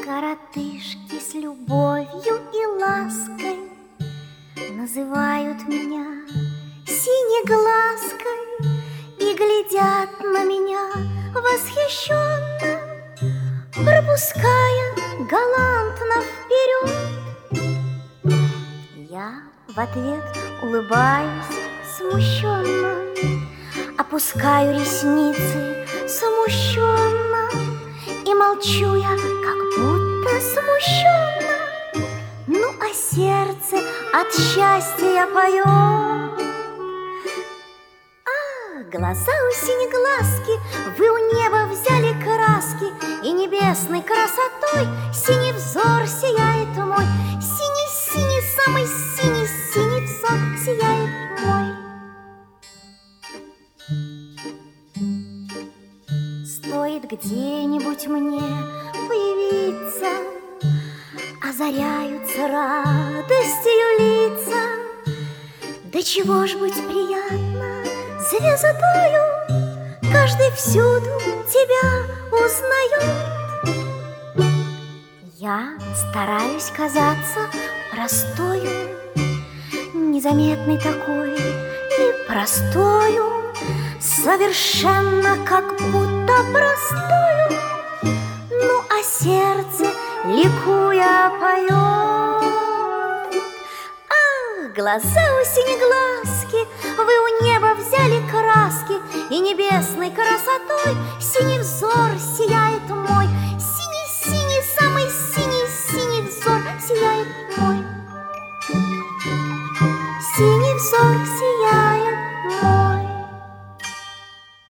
Коротышки с любовью и лаской называют меня синеглазкой и глядят на меня восхищенно, пропуская галантно вперед. Я в ответ улыбаюсь смущенно, опускаю ресницы смущенно, и молчу я, как будто смущенно. Ну, а сердце от счастья поет. Глаза у синеглазки, вы у неба взяли краски, и небесной красотой синий взор сияет мой. Синий-синий, самый синий-синий взор сияет мой. Стоит где-нибудь мне появиться, озаряются радостью лица. Да чего ж быть приятно звездою, каждый всюду тебя узнает. Я стараюсь казаться простою, незаметной такой и простою, совершенно как будто простою. Ну, а сердце, ликуя, поет. Глаза у синеглазки, вы у неба взяли краски, и небесной красотой синий взор сияет мой. Синий-синий, самый синий-синий взор сияет мой. Синий взор сияет.